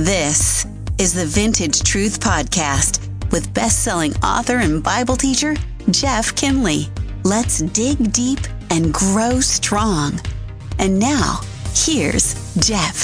This is the Vintage Truth Podcast with best-selling author and Bible teacher, Jeff Kinley. Let's dig deep and grow strong. And now, here's Jeff.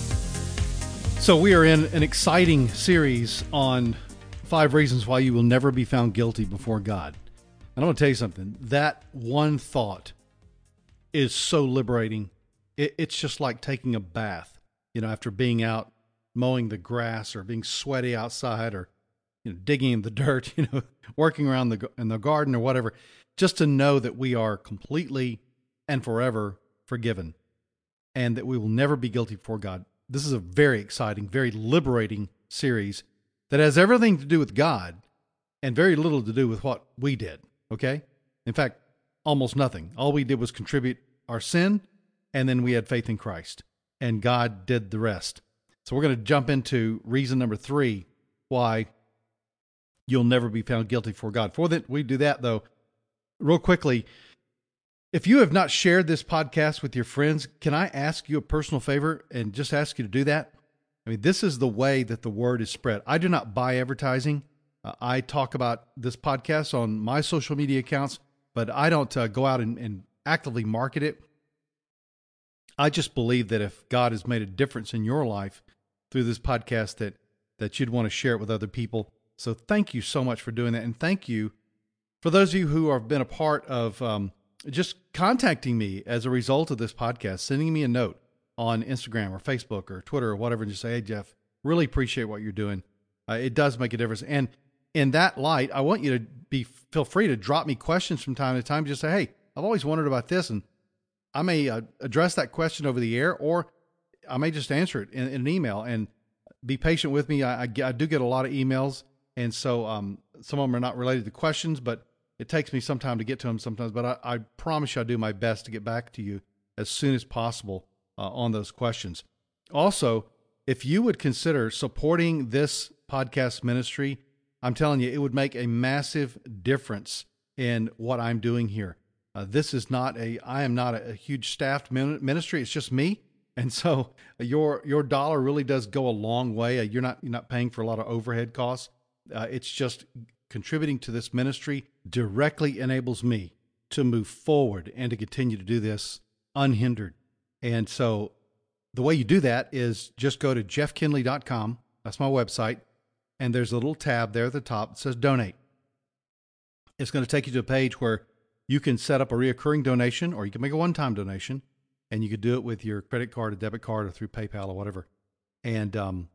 So we are in an exciting series on 5 reasons why you will never be found guilty before God. And I'm going to tell you something. That one thought is so liberating. It's just like taking a bath, after being out mowing the grass or being sweaty outside or, digging in the dirt, working around in the garden or whatever, just to know that we are completely and forever forgiven and that we will never be guilty before God. This is a very exciting, very liberating series that has everything to do with God and very little to do with what we did, okay? In fact, almost nothing. All we did was contribute our sin, and then we had faith in Christ, and God did the rest. So we're going to jump into reason number 3 why you'll never be found guilty before God. Before that, we do that, though, real quickly, if you have not shared this podcast with your friends, can I ask you a personal favor and just ask you to do that? I mean, this is the way that the word is spread. I do not buy advertising. I talk about this podcast on my social media accounts, but I don't go out and actively market it. I just believe that if God has made a difference in your life through this podcast, that you'd want to share it with other people. So thank you so much for doing that. And thank you for those of you who have been a part of just contacting me as a result of this podcast, sending me a note on Instagram or Facebook or Twitter or whatever, and just say, hey, Jeff, really appreciate what you're doing. It does make a difference. And in that light, I want you to feel free to drop me questions from time to time. Just say, hey, I've always wondered about this, and I may address that question over the air, or I may just answer it in an email. And be patient with me. I do get a lot of emails, and so some of them are not related to questions, but it takes me some time to get to them sometimes. But I promise you I'll do my best to get back to you as soon as possible on those questions. Also, if you would consider supporting this podcast ministry, I'm telling you, it would make a massive difference in what I'm doing here. I am not a huge staffed ministry. It's just me. And so your dollar really does go a long way. You're not paying for a lot of overhead costs. It's just contributing to this ministry directly enables me to move forward and to continue to do this unhindered. And so the way you do that is just go to jeffkinley.com. That's my website. And there's a little tab there at the top that says donate. It's going to take you to a page where you can set up a reoccurring donation, or you can make a one-time donation, and you could do it with your credit card, a debit card, or through PayPal or whatever. And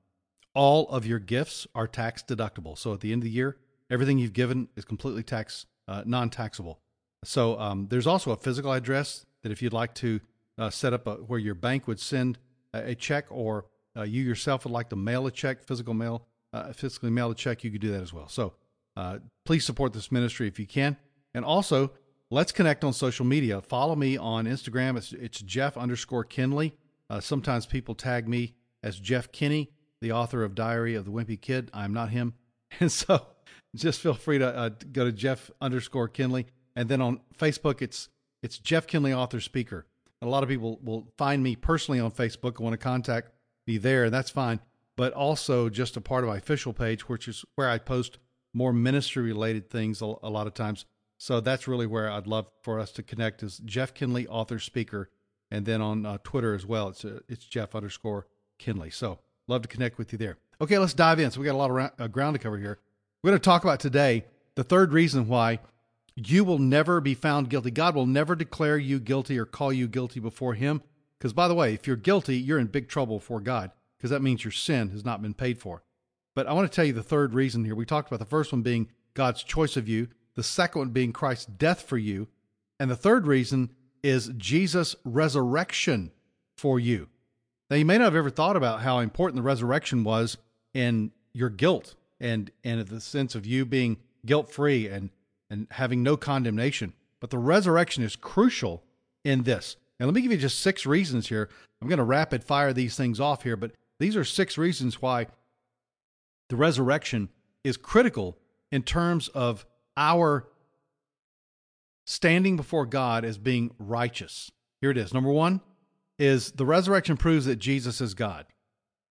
all of your gifts are tax deductible. So at the end of the year, everything you've given is completely non-taxable. So there's also a physical address that if you'd like to set up where your bank would send a check, or you yourself would like to mail a check, physically mail a check, you could do that as well. So please support this ministry if you can. And also, let's connect on social media. Follow me on Instagram. It's Jeff_Kinley. Sometimes people tag me as Jeff Kinney, the author of Diary of the Wimpy Kid. I'm not him. And so just feel free to go to Jeff_Kinley. And then on Facebook, it's Jeff Kinley, author, speaker. A lot of people will find me personally on Facebook and want to contact me there, and that's fine. But also just a part of my official page, which is where I post more ministry-related things a lot of times. So that's really where I'd love for us to connect, is Jeff Kinley, author, speaker. And then on Twitter as well, it's Jeff_Kinley. So love to connect with you there. Okay, let's dive in. So we got a lot of ground to cover here. We're going to talk about today the third reason why you will never be found guilty. God will never declare you guilty or call you guilty before him. Because, by the way, if you're guilty, you're in big trouble before God, because that means your sin has not been paid for. But I want to tell you the third reason here. We talked about the first one being God's choice of you, the second one being Christ's death for you, and the third reason is Jesus' resurrection for you. Now, you may not have ever thought about how important the resurrection was in your guilt and in the sense of you being guilt-free and having no condemnation. But the resurrection is crucial in this. And let me give you just 6 reasons here. I'm going to rapid fire these things off here, but these are 6 reasons why the resurrection is critical in terms of our standing before God as being righteous. Here it is. Number 1 is the resurrection proves that Jesus is God.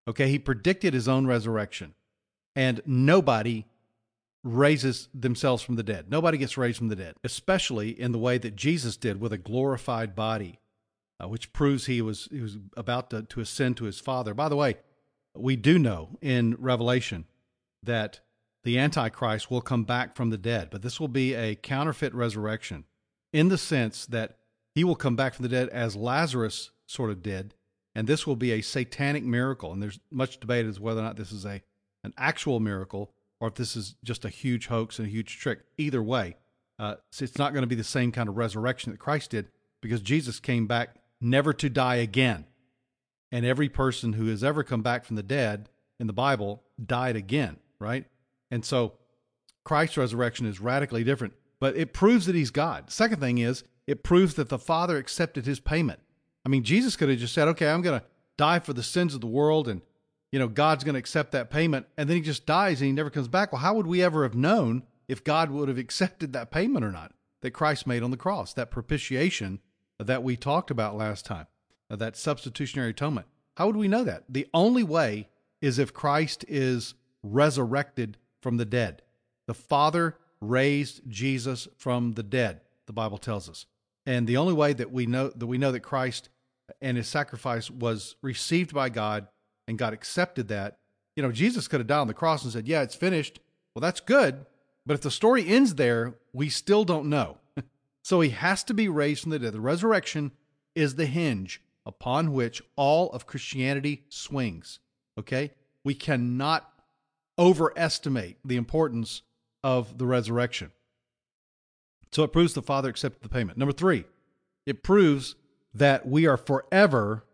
Okay, he predicted his own resurrection. And nobody raises themselves from the dead. Nobody gets raised from the dead, especially in the way that Jesus did with a glorified body, which proves he was about to ascend to his Father. By the way, we do know in Revelation that the Antichrist will come back from the dead, but this will be a counterfeit resurrection in the sense that he will come back from the dead as Lazarus sort of did, and this will be a satanic miracle. And there's much debate as whether or not this is an actual miracle or if this is just a huge hoax and a huge trick. Either way, it's not going to be the same kind of resurrection that Christ did, because Jesus came back never to die again. And every person who has ever come back from the dead in the Bible died again, right? And so Christ's resurrection is radically different, but it proves that he's God. Second thing is, it proves that the Father accepted his payment. I mean, Jesus could have just said, okay, I'm going to die for the sins of the world, and God's going to accept that payment, and then he just dies and he never comes back. Well, how would we ever have known if God would have accepted that payment or not that Christ made on the cross, that propitiation that we talked about last time, that substitutionary atonement? How would we know that? The only way is if Christ is resurrected from the dead. The Father raised Jesus from the dead, the Bible tells us. And the only way that we know that Christ and his sacrifice was received by God and God accepted that. Jesus could have died on the cross and said, yeah, it's finished. Well, that's good. But if the story ends there, we still don't know. So he has to be raised from the dead. The resurrection is the hinge upon which all of Christianity swings. Okay? We cannot overestimate the importance of the resurrection. So it proves the Father accepted the payment. Number 3, it proves that we are forever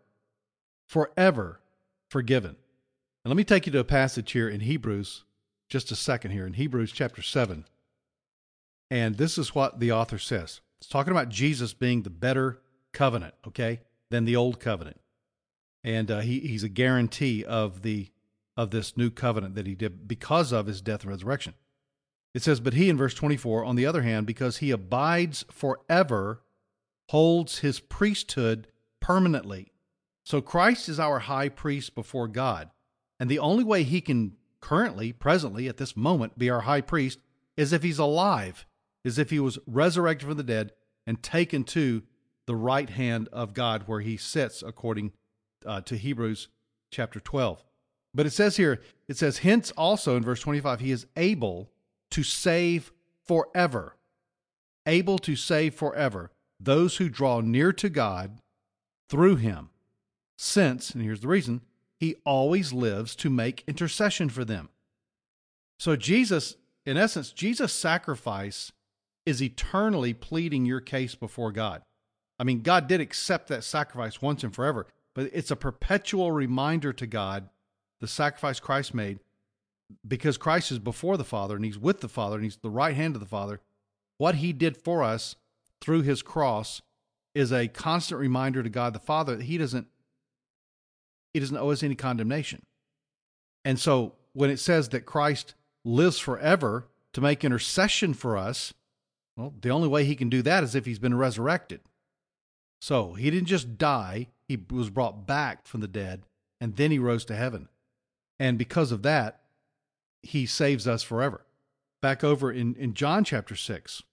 forgiven. And let me take you to a passage here in Hebrews, just a second here, in Hebrews chapter 7. And this is what the author says. It's talking about Jesus being the better covenant, okay, than the old covenant. And he's a guarantee of this new covenant that he did because of his death and resurrection. It says, but he, in verse 24, on the other hand, because he abides forever, holds his priesthood permanently. So Christ is our high priest before God. And the only way he can presently, at this moment, be our high priest is if he's alive, is if he was resurrected from the dead and taken to the right hand of God where he sits, according to Hebrews chapter 12. But it says here, hence also in verse 25, he is able to save forever, those who draw near to God through him, since, and here's the reason, he always lives to make intercession for them. So Jesus, in essence, Jesus' sacrifice is eternally pleading your case before God. I mean, God did accept that sacrifice once and forever, but it's a perpetual reminder to God, the sacrifice Christ made, because Christ is before the Father and he's with the Father and he's the right hand of the Father. What he did for us through his cross is a constant reminder to God the Father that he doesn't owe us any condemnation. And so when it says that Christ lives forever to make intercession for us, well, the only way he can do that is if he's been resurrected. So he didn't just die, he was brought back from the dead, and then he rose to heaven. And because of that, he saves us forever. Back over in John chapter 6,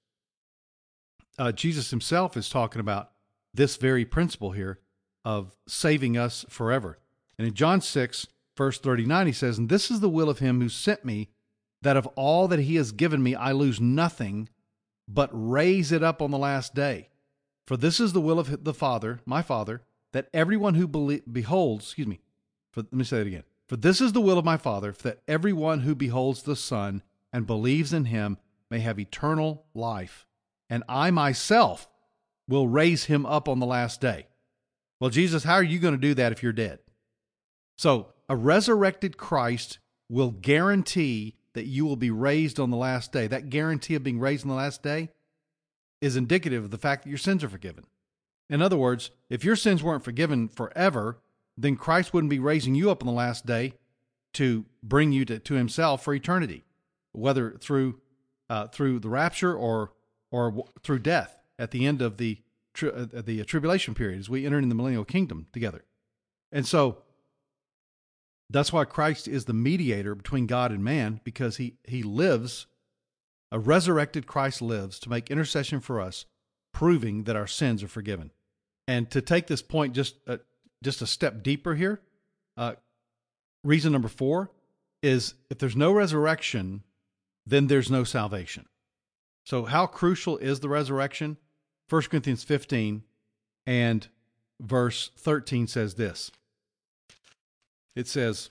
Jesus himself is talking about this very principle here of saving us forever. And in John 6, verse 39, he says, and this is the will of him who sent me, that of all that he has given me, I lose nothing, but raise it up on the last day. For this is the will of the Father, my Father, that everyone who beholds, let me say it again. For this is the will of my Father, that everyone who beholds the Son and believes in him may have eternal life, and I myself will raise him up on the last day. Well, Jesus, how are you going to do that if you're dead? So a resurrected Christ will guarantee that you will be raised on the last day. That guarantee of being raised on the last day is indicative of the fact that your sins are forgiven. In other words, if your sins weren't forgiven forever, then Christ wouldn't be raising you up on the last day to bring you to himself for eternity, whether through the rapture or through death at the end of the tribulation period as we enter in the millennial kingdom together. And so That's why Christ is the mediator between God and man, because he lives, a resurrected Christ lives to make intercession for us, proving that our sins are forgiven. And to take this point just a step deeper here, reason number 4 is if there's no resurrection, then there's no salvation. So how crucial is the resurrection? 1 Corinthians 15 and verse 13 says this. It says,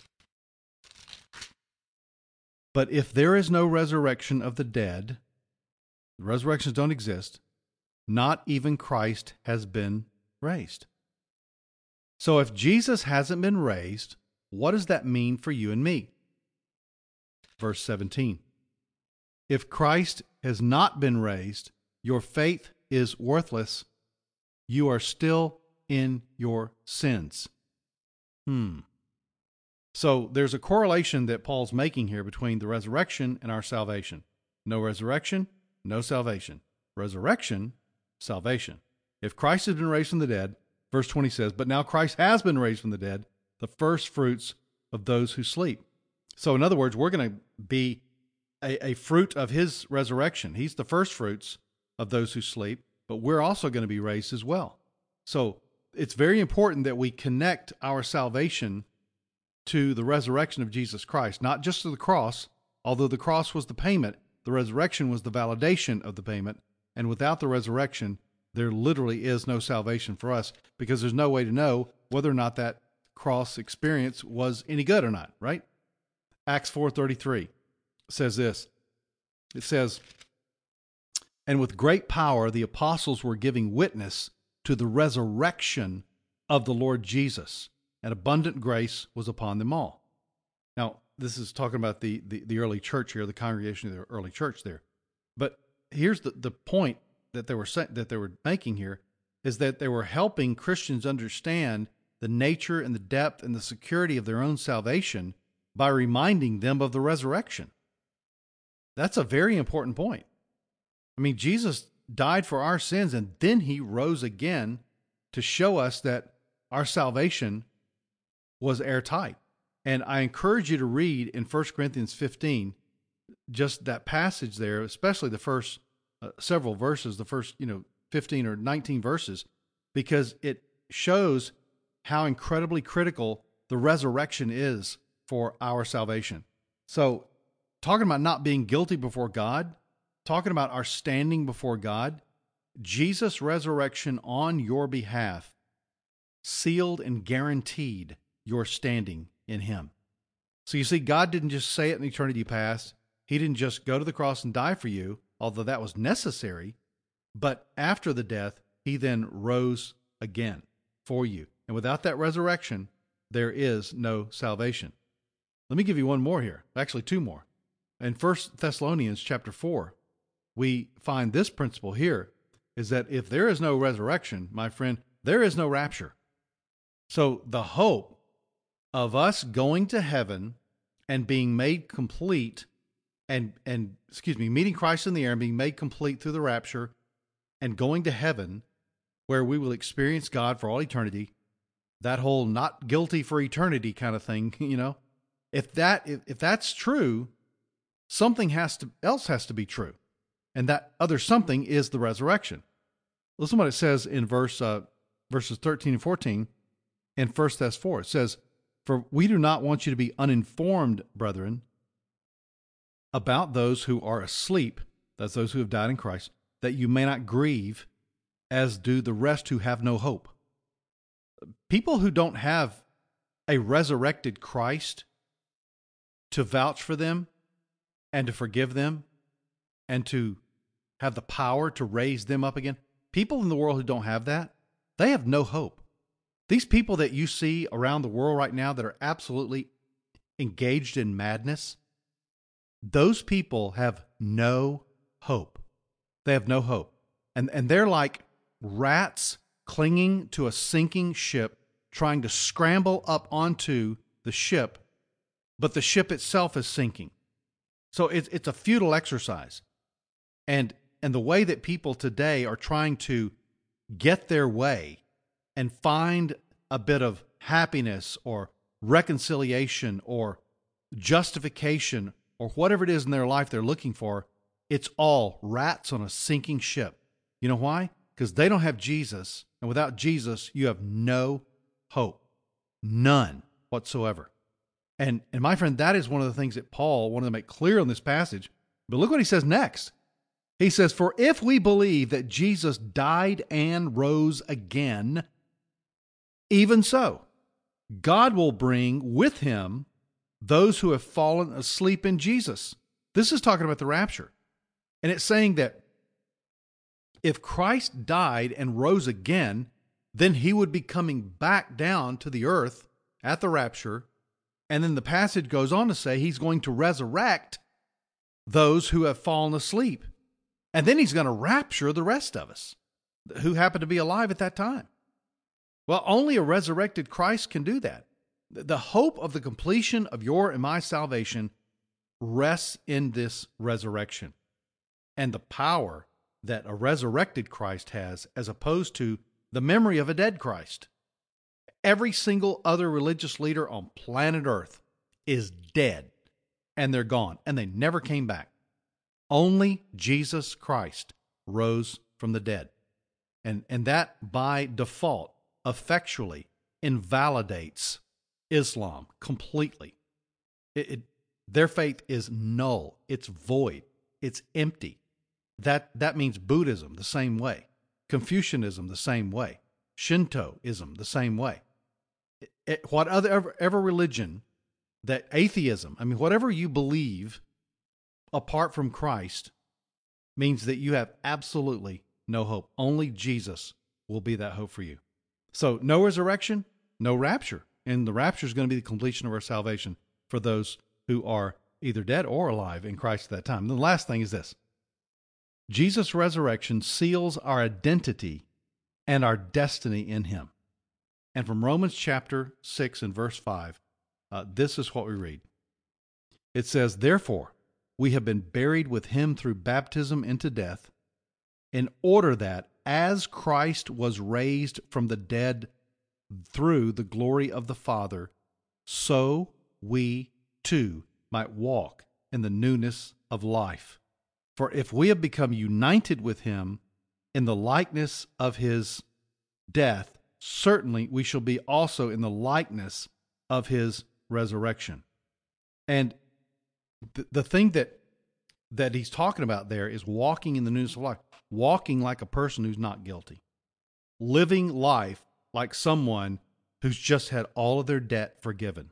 "But if there is no resurrection of the dead," the resurrections don't exist, "not even Christ has been raised." So if Jesus hasn't been raised, what does that mean for you and me? Verse 17, "If Christ has not been raised, your faith is worthless. You are still in your sins." So there's a correlation that Paul's making here between the resurrection and our salvation. No resurrection, no salvation. Resurrection, salvation. If Christ has been raised from the dead, verse 20 says, "But now Christ has been raised from the dead, the first fruits of those who sleep." So in other words, we're going to be a fruit of his resurrection. He's the first fruits of those who sleep, but we're also going to be raised as well. So it's very important that we connect our salvation to the resurrection of Jesus Christ, not just to the cross. Although the cross was the payment, the resurrection was the validation of the payment. And without the resurrection, there literally is no salvation for us, because there's no way to know whether or not that cross experience was any good or not, right? Acts 4:33 says this. It says, "And with great power the apostles were giving witness to the resurrection of the Lord Jesus, and abundant grace was upon them all." Now, this is talking about the early church here, the congregation of the early church there. But here's the point that they were making here, is that they were helping Christians understand the nature and the depth and the security of their own salvation by reminding them of the resurrection. That's a very important point. I mean, Jesus died for our sins, and then he rose again to show us that our salvation was airtight. And I encourage you to read in 1 Corinthians 15, just that passage there, especially the first several verses, the first 15 or 19 verses, because it shows how incredibly critical the resurrection is for our salvation. So talking about not being guilty before God, talking about our standing before God, Jesus' resurrection on your behalf sealed and guaranteed your standing in him. So you see, God didn't just say it in eternity past. He didn't just go to the cross and die for you, although that was necessary. But after the death, he then rose again for you. And without that resurrection, there is no salvation. Let me give you one more here. Actually, two more. In 1 Thessalonians chapter 4, we find this principle here, is that if there is no resurrection, my friend, there is no rapture. So the hope of us going to heaven and being made complete meeting Christ in the air and being made complete through the rapture and going to heaven, where we will experience God for all eternity, that whole not guilty for eternity kind of thing, if that's true, something else has to be true. And that other something is the resurrection. Listen to what it says in verses 13 and 14 in 1 Thess 4. It says, "For we do not want you to be uninformed, brethren, about those who are asleep," that's those who have died in Christ, "that you may not grieve as do the rest who have no hope." People who don't have a resurrected Christ to vouch for them and to forgive them and to have the power to raise them up again, people in the world who don't have that, they have no hope. These people that you see around the world right now that are absolutely engaged in madness, those people have no hope. They have no hope. And they're like rats clinging to a sinking ship, trying to scramble up onto the ship, but the ship itself is sinking. So it's a futile exercise. And the way that people today are trying to get their way and find a bit of happiness or reconciliation or justification or whatever it is in their life they're looking for, it's all rats on a sinking ship. You know why? Because they don't have Jesus, and without Jesus, you have no hope. None whatsoever. And my friend, that is one of the things that Paul wanted to make clear in this passage. But look what he says next. He says, "For if we believe that Jesus died and rose again, even so, God will bring with him those who have fallen asleep in Jesus." This is talking about the rapture. And it's saying that if Christ died and rose again, then he would be coming back down to the earth at the rapture. And then the passage goes on to say he's going to resurrect those who have fallen asleep. And then he's going to rapture the rest of us who happen to be alive at that time. Well, only a resurrected Christ can do that. The hope of the completion of your and my salvation rests in this resurrection and the power that a resurrected Christ has as opposed to the memory of a dead Christ. Every single other religious leader on planet Earth is dead, and they're gone, and they never came back. Only Jesus Christ rose from the dead. And that, by default, effectually invalidates Islam completely. Their faith is null. It's void. It's empty. That means Buddhism the same way, Confucianism the same way, Shintoism the same way. Whatever religion, that atheism, whatever you believe apart from Christ means that you have absolutely no hope. Only Jesus will be that hope for you. So no resurrection, no rapture. And the rapture is going to be the completion of our salvation for those who are either dead or alive in Christ at that time. And the last thing is this. Jesus' resurrection seals our identity and our destiny in him. And from Romans chapter 6 and verse 5, this is what we read. It says, "Therefore, we have been buried with him through baptism into death, in order that, as Christ was raised from the dead through the glory of the Father, so we too might walk in the newness of life. For if we have become united with him in the likeness of his death, certainly we shall be also in the likeness of his resurrection." And the thing that he's talking about there is walking in the newness of life, walking like a person who's not guilty, living life like someone who's just had all of their debt forgiven.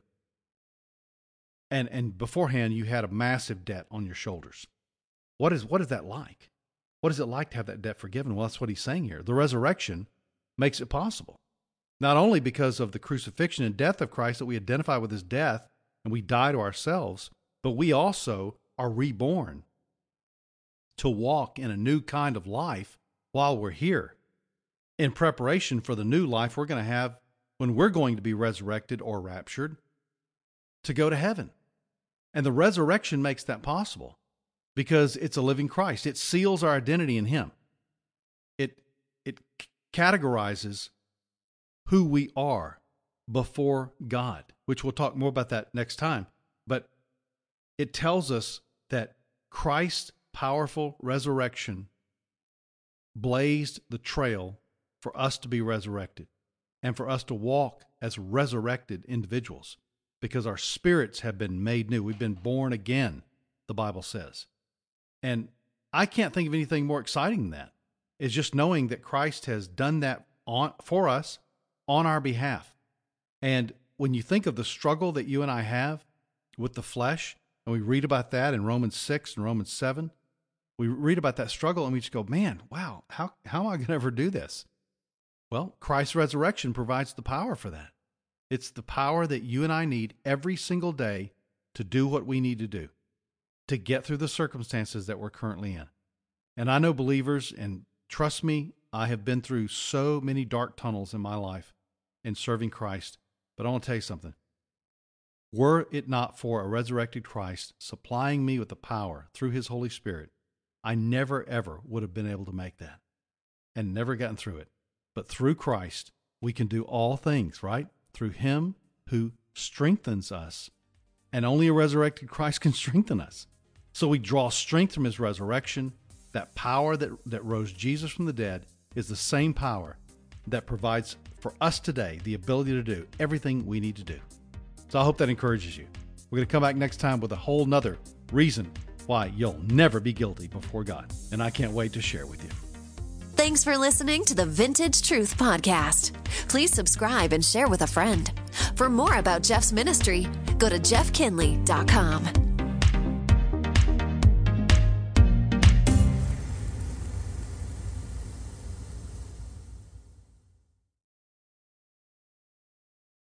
And beforehand, you had a massive debt on your shoulders. What is that like? What is it like to have that debt forgiven? Well, that's what he's saying here. The resurrection makes it possible. Not only because of the crucifixion and death of Christ that we identify with his death and we die to ourselves, but we also are reborn to walk in a new kind of life while we're here in preparation for the new life we're going to have when we're going to be resurrected or raptured to go to heaven. And the resurrection makes that possible because it's a living Christ. It seals our identity in him. It categorizes who we are before God, which we'll talk more about that next time. But it tells us that Christ's powerful resurrection blazed the trail for us to be resurrected and for us to walk as resurrected individuals because our spirits have been made new. We've been born again, the Bible says. And I can't think of anything more exciting than that. It's just knowing that Christ has done that for us on our behalf. And when you think of the struggle that you and I have with the flesh, and we read about that in Romans 6 and Romans 7, we read about that struggle and we just go, man, wow, how am I going to ever do this? Well, Christ's resurrection provides the power for that. It's the power that you and I need every single day to do what we need to do, to get through the circumstances that we're currently in. And I know believers, and trust me, I have been through so many dark tunnels in my life in serving Christ. But I want to tell you something. Were it not for a resurrected Christ supplying me with the power through his Holy Spirit, I never, ever would have been able to make that and never gotten through it. But through Christ, we can do all things, right? Through him who strengthens us, and only a resurrected Christ can strengthen us. So we draw strength from his resurrection. That power that rose Jesus from the dead is the same power that provides for us today the ability to do everything we need to do. So I hope that encourages you. We're going to come back next time with a whole nother reason why you'll never be guilty before God. And I can't wait to share with you. Thanks for listening to the Vintage Truth Podcast. Please subscribe and share with a friend. For more about Jeff's ministry, go to jeffkinley.com.